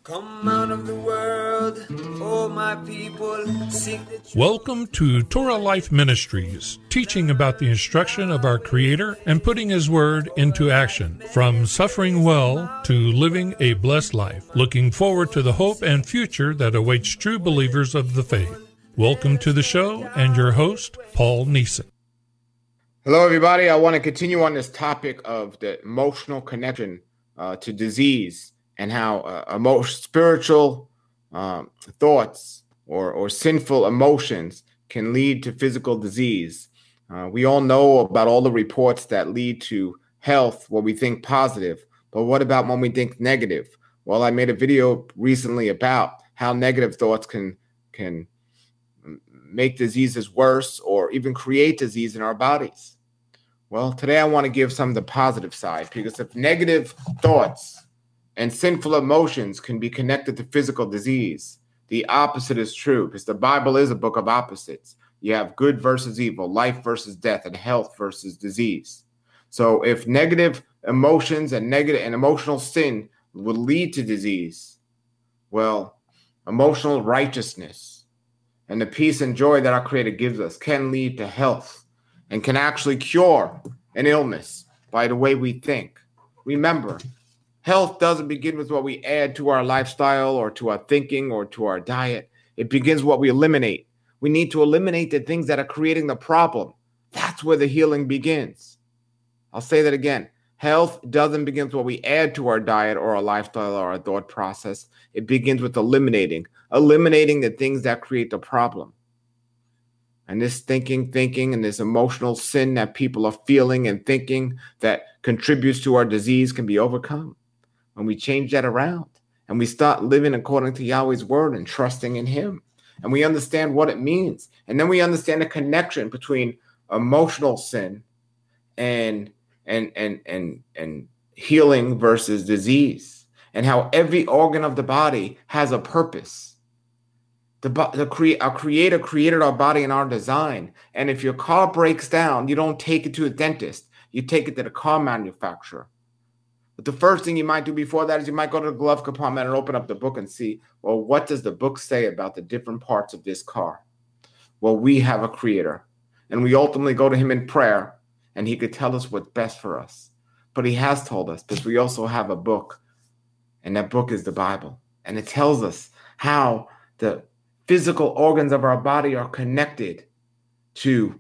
Come out of the world, oh my people, sing the truth. Welcome to Torah Life Ministries, teaching about the instruction of our Creator and putting His Word into action. From suffering well to living a blessed life, looking forward to the hope and future that awaits true believers of the faith. Welcome to the show and your host, Paul Neeson. Hello, everybody. I want to continue on this topic of the emotional connection to disease and how spiritual thoughts or sinful emotions can lead to physical disease. We all know about all the reports that lead to health when we think positive, but what about when we think negative? Well, I made a video recently about how negative thoughts can make diseases worse or even create disease in our bodies. Well, today I want to give some of the positive side, because if negative thoughts and sinful emotions can be connected to physical disease, the opposite is true, because the Bible is a book of opposites. You have good versus evil, life versus death, and health versus disease. So if negative emotions and emotional sin will lead to disease, well, emotional righteousness and the peace and joy that our Creator gives us can lead to health and can actually cure an illness by the way we think. Remember, health doesn't begin with what we add to our lifestyle or to our thinking or to our diet. It begins what we eliminate. We need to eliminate the things that are creating the problem. That's where the healing begins. I'll say that again. Health doesn't begin with what we add to our diet or our lifestyle or our thought process. It begins with eliminating the things that create the problem. And this thinking, and this emotional sin that people are feeling and thinking that contributes to our disease can be overcome when we change that around and we start living according to Yahweh's word and trusting in Him. And we understand what it means. And then we understand the connection between emotional sin and healing versus disease, and how every organ of the body has a purpose. Our Creator created our body and our design. And if your car breaks down, you don't take it to a dentist. You take it to the car manufacturer. But the first thing you might do before that is you might go to the glove compartment and open up the book and see, well, what does the book say about the different parts of this car? Well, we have a Creator, and we ultimately go to Him in prayer, and He could tell us what's best for us. But He has told us, because we also have a book, and that book is the Bible. And it tells us how the physical organs of our body are connected to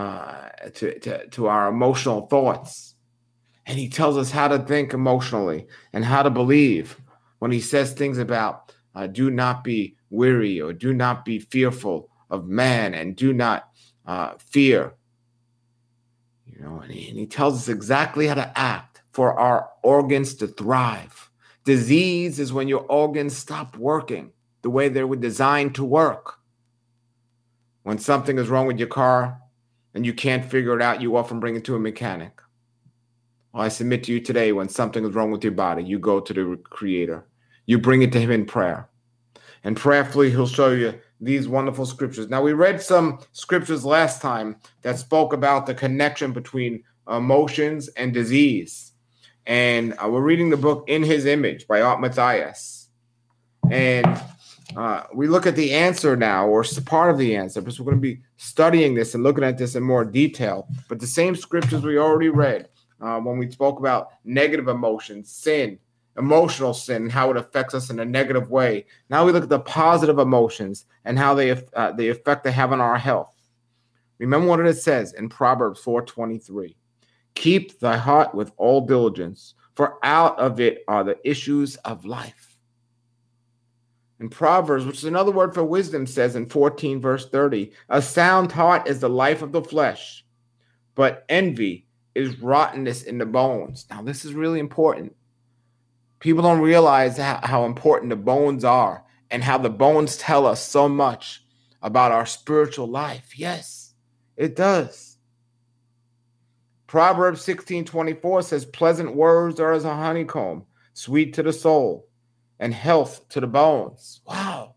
our emotional thoughts. And He tells us how to think emotionally and how to believe when He says things about do not be weary or do not be fearful of man and do not fear. And he tells us exactly how to act for our organs to thrive. Disease is when your organs stop working the way they were designed to work. When something is wrong with your car and you can't figure it out, you often bring it to a mechanic. Well, I submit to you today, when something is wrong with your body, you go to the Creator. You bring it to Him in prayer. And prayerfully, He'll show you these wonderful scriptures. Now, we read some scriptures last time that spoke about the connection between emotions and disease. And we're reading the book In His Image by Art Matthias. And we look at the answer now, or part of the answer, because we're going to be studying this and looking at this in more detail. But the same scriptures we already read when we spoke about negative emotions, sin, emotional sin, and how it affects us in a negative way. Now we look at the positive emotions and how the effect they have on our health. Remember what it says in Proverbs 4:23. Keep thy heart with all diligence, for out of it are the issues of life. In Proverbs, which is another word for wisdom, says in 14 verse 30, a sound heart is the life of the flesh, but envy is rottenness in the bones. Now, this is really important. People don't realize how important the bones are and how the bones tell us so much about our spiritual life. Yes, it does. Proverbs 16:24 says, pleasant words are as a honeycomb, sweet to the soul, and health to the bones. Wow.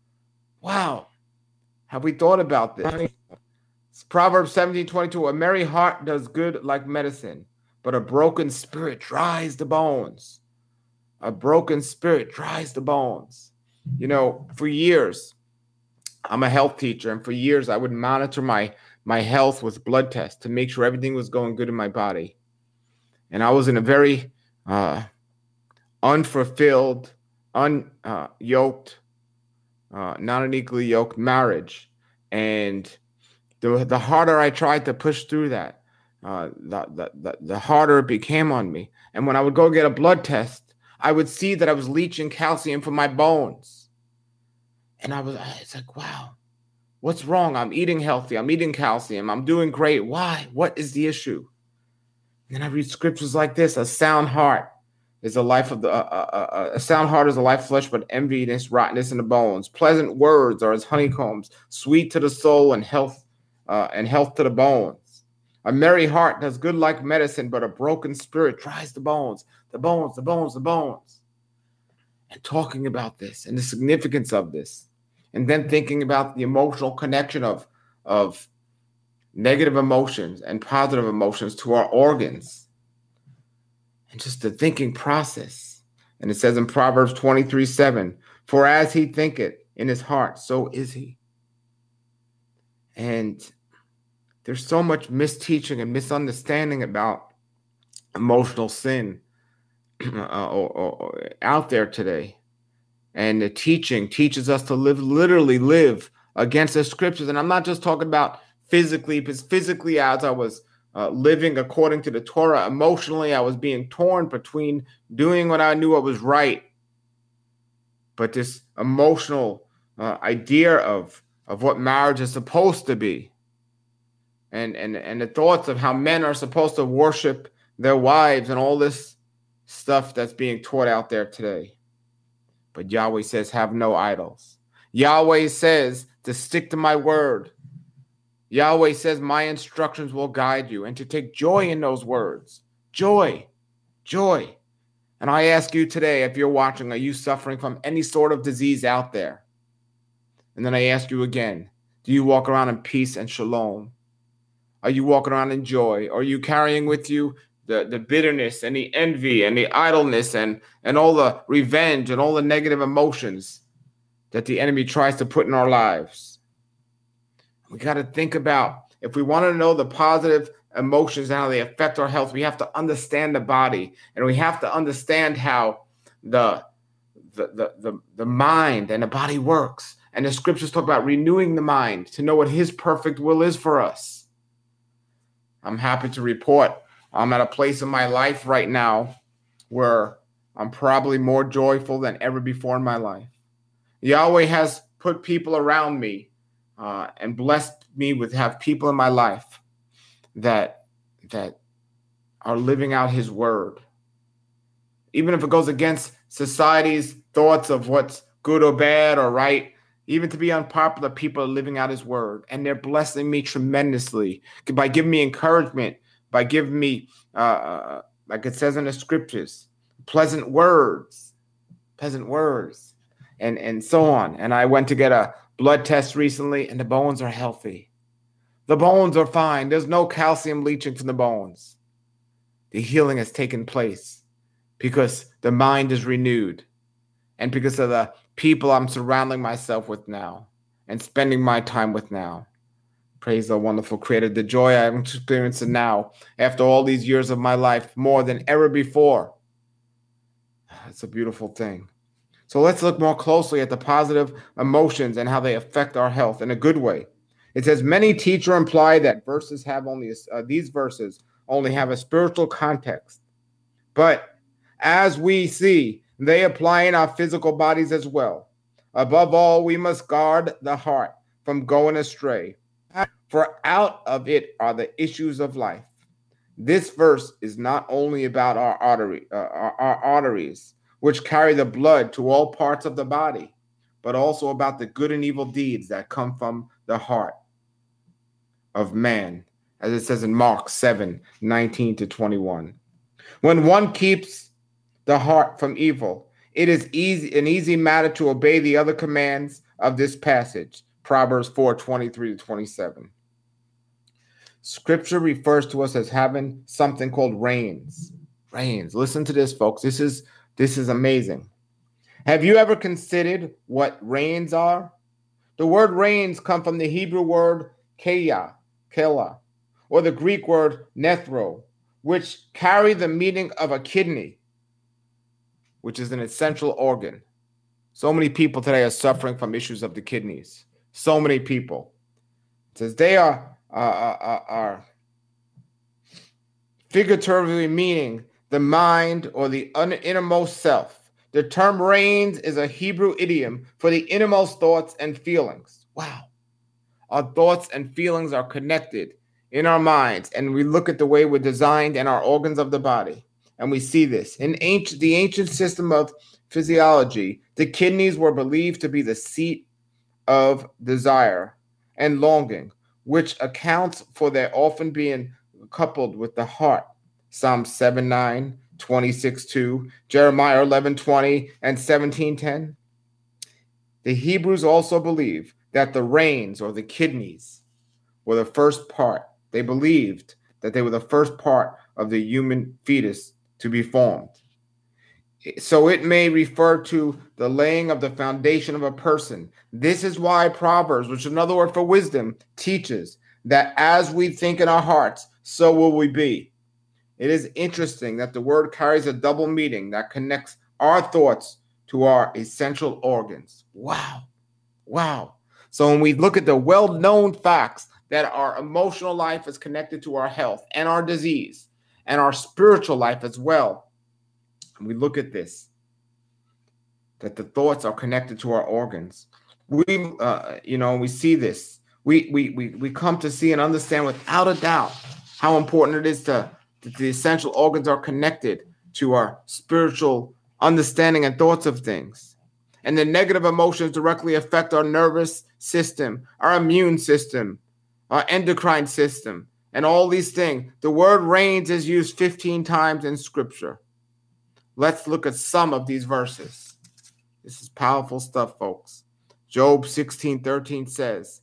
Have we thought about this? Proverbs 17:22, a merry heart does good like medicine, but a broken spirit dries the bones. A broken spirit dries the bones. You know, for years, I'm a health teacher, and for years I would monitor my health with blood tests to make sure everything was going good in my body. And I was in a very unfulfilled, unyoked, not unequally yoked marriage. And the harder I tried to push through that, the harder it became on me. And when I would go get a blood test, I would see that I was leaching calcium from my bones. And it's like, wow, what's wrong? I'm eating healthy. I'm eating calcium. I'm doing great. Why? What is the issue? And I read scriptures like this: a sound heart is a life of a sound heart is a life of flesh, but enviness, rottenness in the bones. Pleasant words are as honeycombs, sweet to the soul and health to the bones. A merry heart does good like medicine, but a broken spirit dries the bones, the bones, the bones, the bones. And talking about this and the significance of this, and then thinking about the emotional connection of negative emotions and positive emotions to our organs, and just the thinking process. And it says in Proverbs 23:7, for as he thinketh in his heart, so is he. And there's so much misteaching and misunderstanding about emotional sin or out there today. And the teaching teaches us to literally live against the scriptures. And I'm not just talking about physically, because physically, as I was living according to the Torah, emotionally, I was being torn between doing what I knew I was right, but this emotional idea of what marriage is supposed to be, and the thoughts of how men are supposed to worship their wives, and all this stuff that's being taught out there today. But Yahweh says, have no idols. Yahweh says to stick to my word. Yahweh says my instructions will guide you, and to take joy in those words. Joy, joy. And I ask you today, if you're watching, are you suffering from any sort of disease out there? And then I ask you again, do you walk around in peace and shalom? Are you walking around in joy? Or are you carrying with you the bitterness and the envy and the idleness and all the revenge and all the negative emotions that the enemy tries to put in our lives? We got to think about, if we want to know the positive emotions and how they affect our health, we have to understand the body, and we have to understand how the mind and the body works. And the scriptures talk about renewing the mind to know what his perfect will is for us. I'm happy to report I'm at a place in my life right now where I'm probably more joyful than ever before in my life. Yahweh has put people around me and blessed me with have people in my life that are living out his word. Even if it goes against society's thoughts of what's good or bad or right, even to be unpopular, people are living out his word. And they're blessing me tremendously by giving me encouragement, by giving me, like it says in the scriptures, pleasant words, and so on. And I went to get a blood test recently, and the bones are healthy. The bones are fine. There's no calcium leaching from the bones. The healing has taken place because the mind is renewed, and because of the people I'm surrounding myself with now and spending my time with now. Praise the wonderful Creator. The joy I'm experiencing now after all these years of my life, more than ever before. It's a beautiful thing. So let's look more closely at the positive emotions and how they affect our health in a good way. It says, many teach or imply that these verses only have a spiritual context. But as we see, they apply in our physical bodies as well. Above all, we must guard the heart from going astray, for out of it are the issues of life. This verse is not only about our arteries, which carry the blood to all parts of the body, but also about the good and evil deeds that come from the heart of man, as it says in Mark 7:19-21. When one keeps the heart from evil, it is an easy matter to obey the other commands of this passage, Proverbs 4:23-27. Scripture refers to us as having something called reins. Reins. Listen to this, folks. This is This is amazing. Have you ever considered what reins are? The word reins come from the Hebrew word kela, or the Greek word nephro, which carry the meaning of a kidney, which is an essential organ. So many people today are suffering from issues of the kidneys. So many people. It says they are figuratively meaning the mind or the innermost self. The term reins is a Hebrew idiom for the innermost thoughts and feelings. Wow. Our thoughts and feelings are connected in our minds, and we look at the way we're designed and our organs of the body, and we see this. In the ancient system of physiology, the kidneys were believed to be the seat of desire and longing, which accounts for their often being coupled with the heart. Psalm 7:9, 26:2, Jeremiah 11:20, and 17:10. The Hebrews also believe that the reins or the kidneys were the first part. They believed that they were the first part of the human fetus to be formed. So it may refer to the laying of the foundation of a person. This is why Proverbs, which is another word for wisdom, teaches that as we think in our hearts, so will we be. It is interesting that the word carries a double meaning that connects our thoughts to our essential organs. Wow. Wow. So when we look at the well-known facts that our emotional life is connected to our health and our disease and our spiritual life as well, and we look at this, that the thoughts are connected to our organs. We see this. We come to see and understand without a doubt how important it is that the essential organs are connected to our spiritual understanding and thoughts of things. And the negative emotions directly affect our nervous system, our immune system, our endocrine system, and all these things. The word reins is used 15 times in Scripture. Let's look at some of these verses. This is powerful stuff, folks. Job 16:13 says,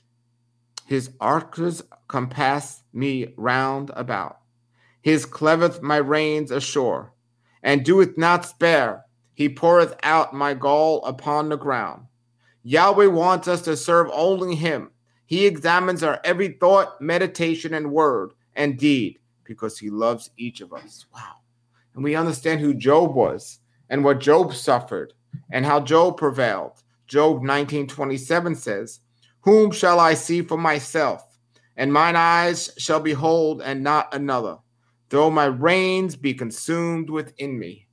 his archers compass me round about. His cleaveth my reins ashore, and doeth not spare. He poureth out my gall upon the ground. Yahweh wants us to serve only him. He examines our every thought, meditation, and word and deed because he loves each of us. Wow. And we understand who Job was and what Job suffered and how Job prevailed. Job 19:27 says, whom shall I see for myself? And mine eyes shall behold and not another, though my reins be consumed within me.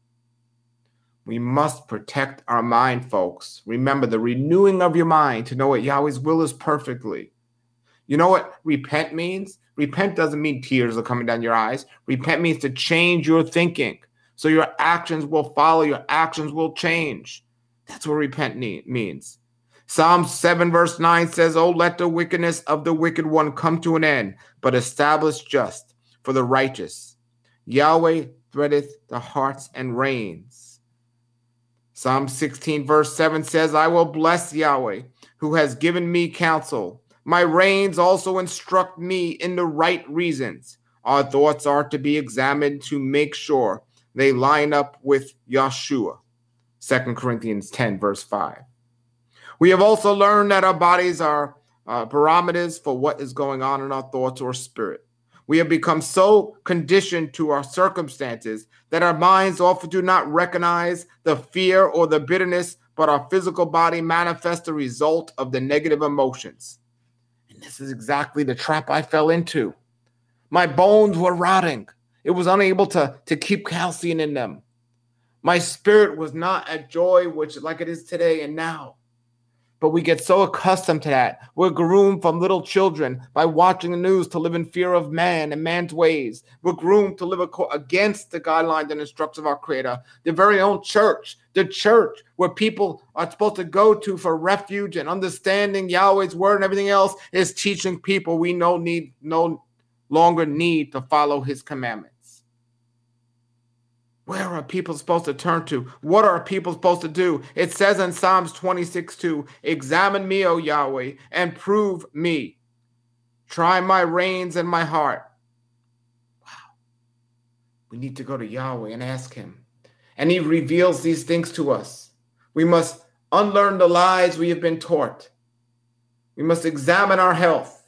We must protect our mind, folks. Remember the renewing of your mind to know what Yahweh's will is perfectly. You know what repent means? Repent doesn't mean tears are coming down your eyes. Repent means to change your thinking. So your actions will follow, your actions will change. That's what repent means. Psalm 7 verse 9 says, oh, let the wickedness of the wicked one come to an end, but establish just for the righteous. Yahweh threadeth the hearts and reins. Psalm 16 verse 7 says, I will bless Yahweh, who has given me counsel. My reins also instruct me in the right reasons. Our thoughts are to be examined to make sure they line up with Yeshua. 2 Corinthians 10 verse 5. We have also learned that our bodies are barometers for what is going on in our thoughts or spirit. We have become so conditioned to our circumstances that our minds often do not recognize the fear or the bitterness, but our physical body manifests the result of the negative emotions. And this is exactly the trap I fell into. My bones were rotting. It was unable to keep calcium in them. My spirit was not at joy, which like it is today and now. But we get so accustomed to that. We're groomed from little children by watching the news to live in fear of man and man's ways. We're groomed to live against the guidelines and instructions of our Creator. The very own church, the church where people are supposed to go to for refuge and understanding Yahweh's word and everything else, is teaching people we no longer need to follow his commandments. Where are people supposed to turn to? What are people supposed to do? It says in Psalms 26:2, examine me, O Yahweh, and prove me. Try my reins and my heart. Wow. We need to go to Yahweh and ask him. and he reveals these things to us. We must unlearn the lies we have been taught. We must examine our health.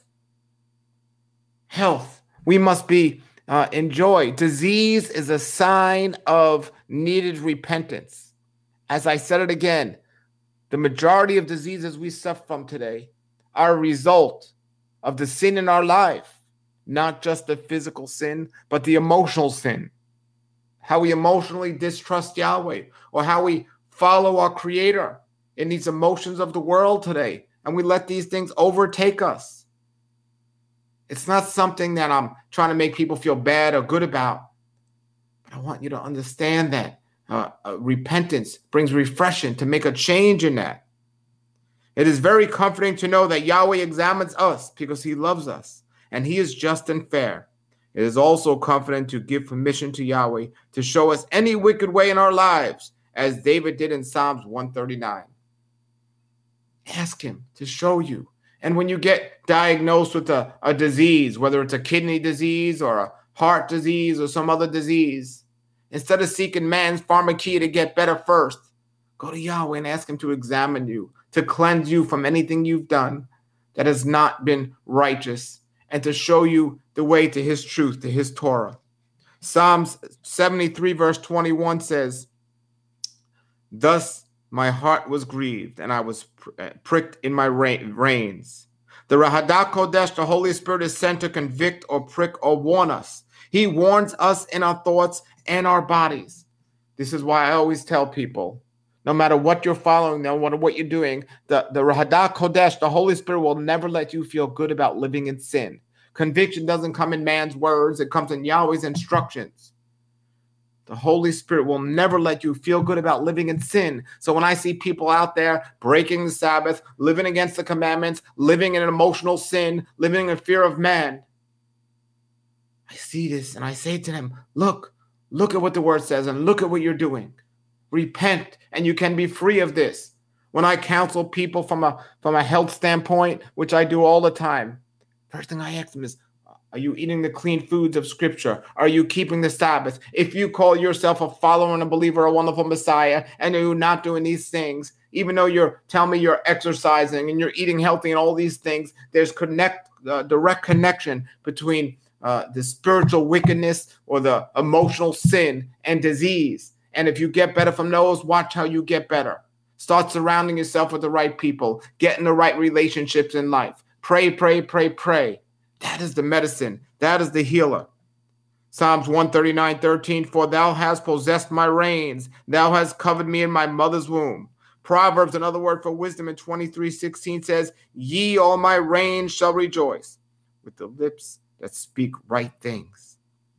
We must be enjoy. Disease is a sign of needed repentance. As I said it again, the majority of diseases we suffer from today are a result of the sin in our life, not just the physical sin, but the emotional sin. How we emotionally distrust Yahweh, or how we follow our Creator in these emotions of the world today, and we let these things overtake us. It's not something that I'm trying to make people feel bad or good about, but I want you to understand that repentance brings refreshing, to make a change in that. It is very comforting to know that Yahweh examines us because he loves us, and he is just and fair. It is also comforting to give permission to Yahweh to show us any wicked way in our lives, as David did in Psalms 139. Ask him to show you. And when you get diagnosed with a disease, whether it's a kidney disease or a heart disease or some other disease, instead of seeking man's pharmakeia to get better first, go to Yahweh and ask him to examine you, to cleanse you from anything you've done that has not been righteous, and to show you the way to his truth, to his Torah. Psalms 73 verse 21 says, "Thus my heart was grieved, and I was pricked in my reins." The Rahadah Kodesh, the Holy Spirit, is sent to convict or prick or warn us. He warns us in our thoughts and our bodies. This is why I always tell people, no matter what you're following, no matter what you're doing, the Rahadah Kodesh, the Holy Spirit, will never let you feel good about living in sin. Conviction doesn't come in man's words. It comes in Yahweh's instructions. The Holy Spirit will never let you feel good about living in sin. So when I see people out there breaking the Sabbath, living against the commandments, living in an emotional sin, living in fear of man, I see this and I say to them, look at what the word says and look at what you're doing. Repent and you can be free of this. When I counsel people from a health standpoint, which I do all the time, first thing I ask them is, are you eating the clean foods of Scripture? Are you keeping the Sabbath? If you call yourself a follower and a believer, a wonderful Messiah, and you're not doing these things, even though you're telling me you're exercising and you're eating healthy and all these things, there's direct connection between the spiritual wickedness or the emotional sin and disease. And if you get better from those, watch how you get better. Start surrounding yourself with the right people. Get in the right relationships in life. Pray, pray, pray, pray. That is the medicine. That is the healer. Psalms 139:13, "For thou hast possessed my reins. Thou hast covered me in my mother's womb." Proverbs, another word for wisdom, in 23:16 says, "Ye, all my reins, shall rejoice with the lips that speak right things."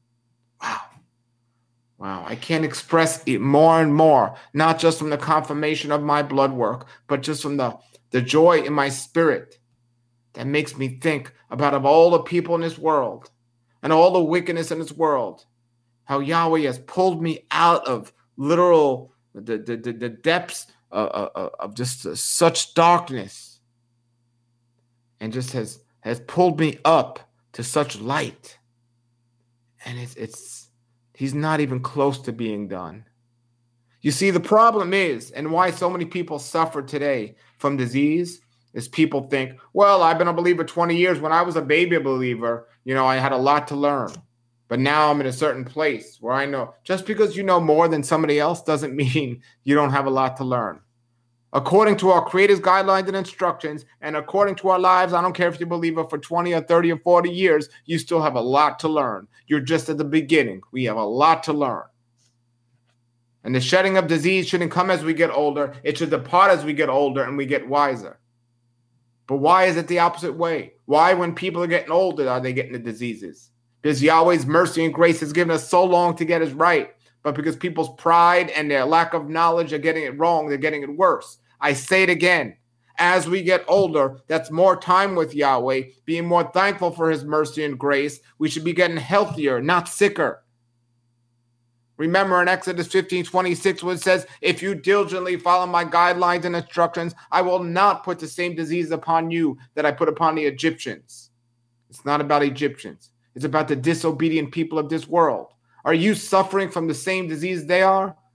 Wow. I can't express it more and more, not just from the confirmation of my blood work, but just from the joy in my spirit that makes me think about, of all the people in this world and all the wickedness in this world, how Yahweh has pulled me out of literal the depths of just such darkness, and just has pulled me up to such light. And he's not even close to being done. You see, the problem is, and why so many people suffer today from disease, is people think, well, I've been a believer 20 years. When I was a baby believer, I had a lot to learn. But now I'm in a certain place where I know, just because you know more than somebody else doesn't mean you don't have a lot to learn. According to our Creator's guidelines and instructions, and according to our lives, I don't care if you're a believer for 20 or 30 or 40 years, you still have a lot to learn. You're just at the beginning. We have a lot to learn. And the shedding of disease shouldn't come as we get older. It should depart as we get older and we get wiser. But why is it the opposite way? Why, when people are getting older, are they getting the diseases? Because Yahweh's mercy and grace has given us so long to get us right. But because people's pride and their lack of knowledge are getting it wrong, they're getting it worse. I say it again. As we get older, that's more time with Yahweh, being more thankful for his mercy and grace. We should be getting healthier, not sicker. Remember in Exodus 15:26, where it says, "If you diligently follow my guidelines and instructions, I will not put the same disease upon you that I put upon the Egyptians." It's not about Egyptians. It's about the disobedient people of this world. Are you suffering from the same disease they are?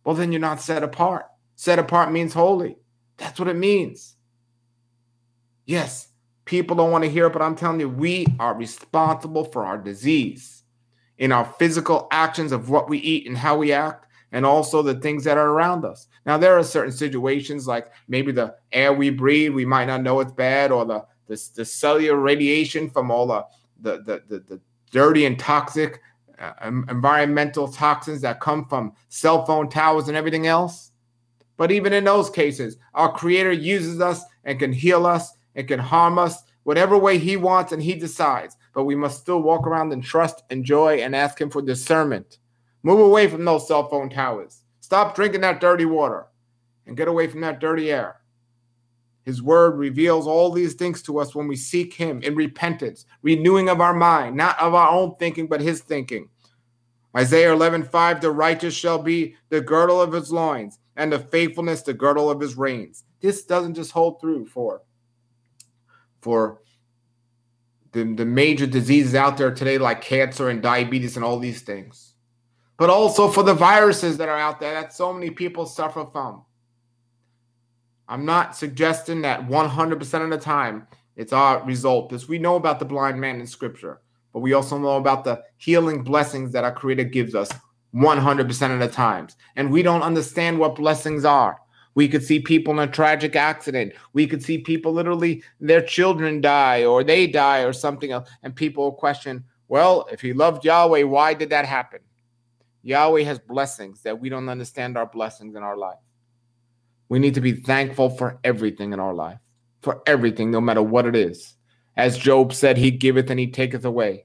Well, then you're not set apart. Set apart means holy. That's what it means. Yes, people don't want to hear it, but I'm telling you, we are responsible for our disease in our physical actions of what we eat and how we act, and also the things that are around us. Now, there are certain situations like maybe the air we breathe, we might not know it's bad, or the cellular radiation from all the dirty and toxic environmental toxins that come from cell phone towers and everything else. But even in those cases, our Creator uses us and can heal us and can harm us whatever way He wants and He decides. But we must still walk around in trust and joy and ask Him for discernment. Move away from those cell phone towers. Stop drinking that dirty water and get away from that dirty air. His word reveals all these things to us when we seek Him in repentance, renewing of our mind, not of our own thinking, but His thinking. Isaiah 11:5, the righteous shall be the girdle of his loins, and the faithfulness the girdle of his reins. This doesn't just hold through for the major diseases out there today like cancer and diabetes and all these things, but also for the viruses that are out there that so many people suffer from. I'm not suggesting that 100% of the time it's our result, because we know about the blind man in Scripture, but we also know about the healing blessings that our Creator gives us 100% of the times. And we don't understand what blessings are. We could see people in a tragic accident. We could see people literally, their children die or they die or something else. And people will question, well, if He loved Yahweh, why did that happen? Yahweh has blessings that we don't understand our blessings in our life. We need to be thankful for everything in our life, for everything, no matter what it is. As Job said, He giveth and He taketh away.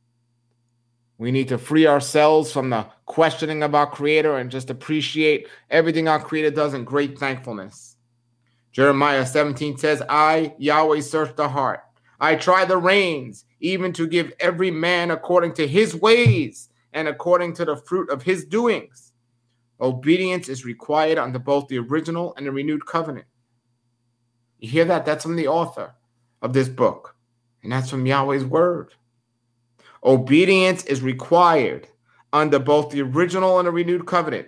We need to free ourselves from the questioning of our Creator and just appreciate everything our Creator does in great thankfulness. Jeremiah 17 says, I, Yahweh, search the heart. I try the reins, even to give every man according to his ways and according to the fruit of his doings. Obedience is required under both the original and the renewed covenant. You hear that? That's from the author of this book. And that's from Yahweh's word. Obedience is required under both the original and the renewed covenant.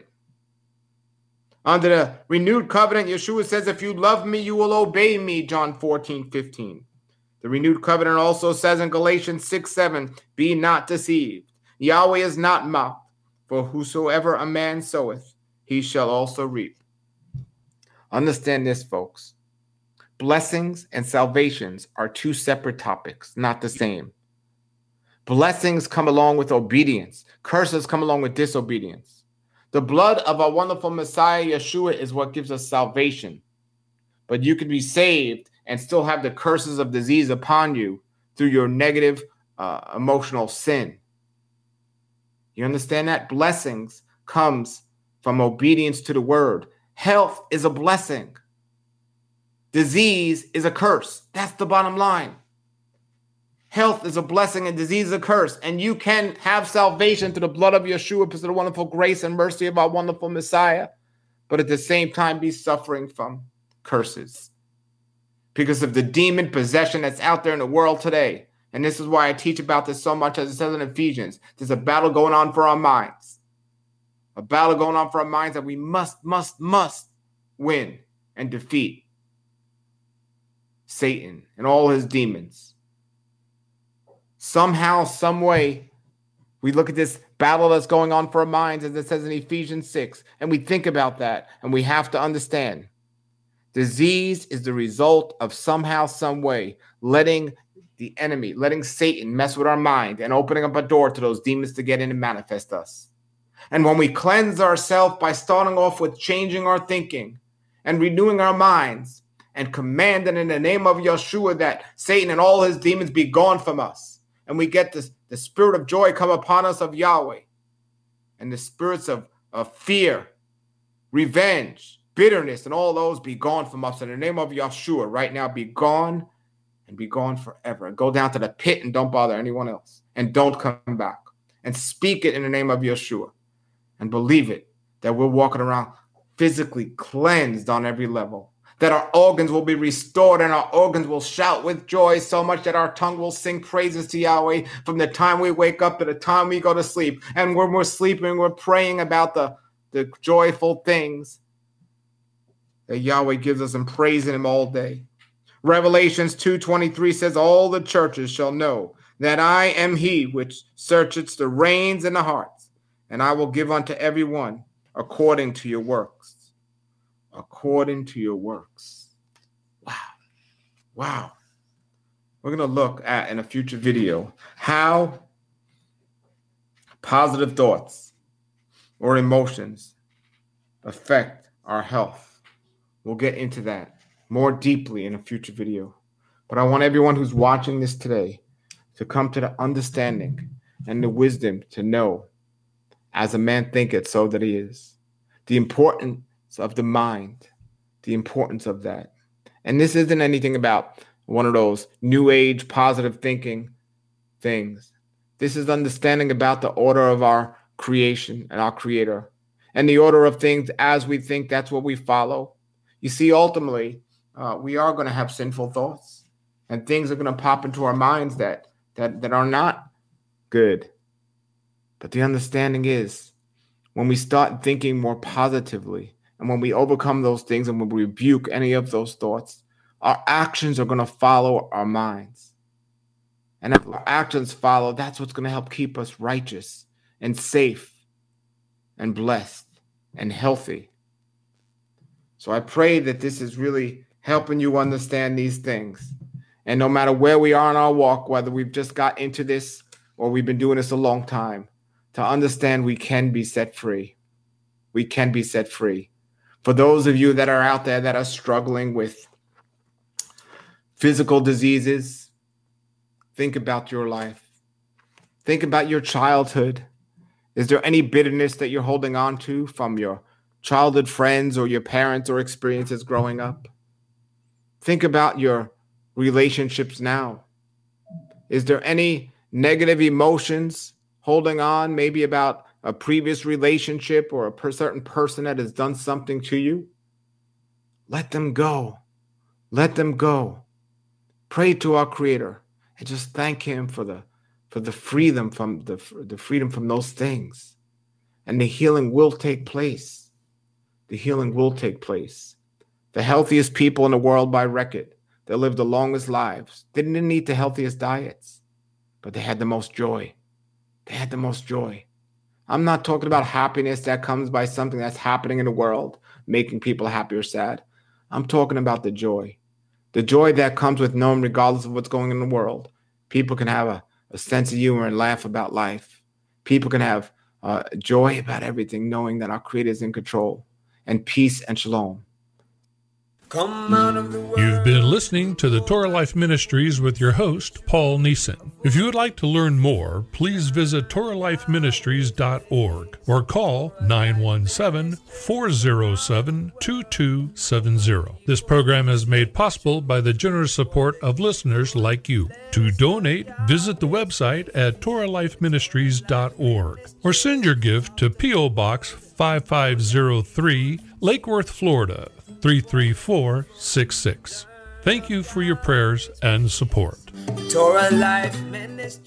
Under the renewed covenant, Yeshua says, if you love me, you will obey me, John 14:15. The renewed covenant also says in Galatians 6:7, be not deceived. Yahweh is not mocked, for whosoever a man soweth, he shall also reap. Understand this, folks. Blessings and salvations are two separate topics, not the same. Blessings come along with obedience. Curses come along with disobedience. The blood of our wonderful Messiah, Yeshua, is what gives us salvation. But you can be saved and still have the curses of disease upon you through your negative emotional sin. You understand that? Blessings comes from obedience to the word. Health is a blessing. Disease is a curse. That's the bottom line. Health is a blessing and disease is a curse. And you can have salvation through the blood of Yeshua because of the wonderful grace and mercy of our wonderful Messiah, but at the same time be suffering from curses because of the demon possession that's out there in the world today. And this is why I teach about this so much, as it says in Ephesians. There's a battle going on for our minds. A battle going on for our minds that we must win and defeat Satan and all his demons. Somehow, some way, we look at this battle that's going on for our minds, as it says in Ephesians 6, and we think about that, and we have to understand. Disease is the result of somehow, some way, letting the enemy, letting Satan mess with our mind and opening up a door to those demons to get in and manifest us. And when we cleanse ourselves by starting off with changing our thinking and renewing our minds and commanding in the name of Yeshua that Satan and all his demons be gone from us, and we get the spirit of joy come upon us of Yahweh, and the spirits of fear, revenge, bitterness, and all those be gone from us in the name of Yeshua right now. Be gone and be gone forever. And go down to the pit and don't bother anyone else. And don't come back. And speak it in the name of Yeshua. And believe it, that we're walking around physically cleansed on every level. That our organs will be restored and our organs will shout with joy so much that our tongue will sing praises to Yahweh from the time we wake up to the time we go to sleep. And when we're sleeping, we're praying about the the joyful things that Yahweh gives us and praising him all day. Revelations 2:23 says, all the churches shall know that I am he which searcheth the reins and the hearts, and I will give unto every one according to your works. According to your works. Wow. Wow. We're going to look at, in a future video, how positive thoughts or emotions affect our health. We'll get into that more deeply in a future video. But I want everyone who's watching this today to come to the understanding and the wisdom to know, as a man thinketh, so that he is. The importance of the mind, the importance of that. And this isn't anything about one of those new age positive thinking things. This is understanding about the order of our creation and our creator, and the order of things as we think, that's what we follow. You see, ultimately, we are going to have sinful thoughts, and things are going to pop into our minds that are not good. But the understanding is, when we start thinking more positively, and when we overcome those things and when we rebuke any of those thoughts, our actions are going to follow our minds. And if our actions follow, that's what's going to help keep us righteous and safe and blessed and healthy. So I pray that this is really helping you understand these things. And no matter where we are in our walk, whether we've just got into this or we've been doing this a long time, to understand we can be set free. We can be set free. For those of you that are out there that are struggling with physical diseases, think about your life. Think about your childhood. Is there any bitterness that you're holding on to from your childhood friends or your parents or experiences growing up? Think about your relationships now. Is there any negative emotions holding on, maybe about a previous relationship or a certain person that has done something to you? Let them go. Let them go. Pray to our Creator and just thank Him for the freedom from the freedom from those things. And the healing will take place. The healing will take place. The healthiest people in the world by record, that lived the longest lives, didn't eat the healthiest diets, but they had the most joy. They had the most joy. I'm not talking about happiness that comes by something that's happening in the world, making people happy or sad. I'm talking about the joy. The joy that comes with knowing, regardless of what's going on in the world, people can have a sense of humor and laugh about life. People can have joy about everything, knowing that our Creator is in control, and peace and shalom. Come out of the world. You've been listening to the Torah Life Ministries with your host, Paul Neeson. If you would like to learn more, please visit TorahLifeMinistries.org or call 917-407-2270. This program is made possible by the generous support of listeners like you. To donate, visit the website at TorahLifeMinistries.org or send your gift to P.O. Box 5503, Lake Worth, Florida 33466. Thank you for your prayers and support. Torah Life Ministry.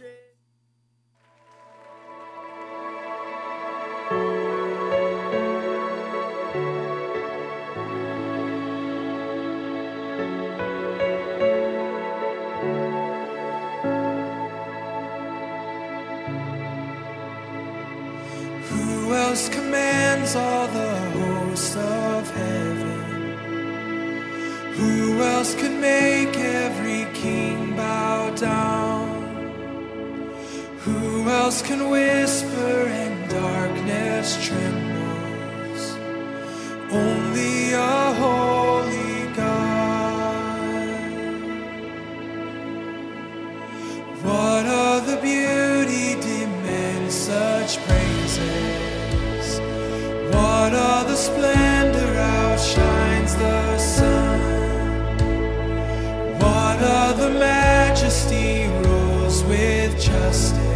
Who else commands all the hosts of heaven? Who else could make every king bow down? Who else can whisper and darkness trembles? Only a holy God. What other beauty demands such praises? What other splendor outshines the sun? What other majesty rules with justice?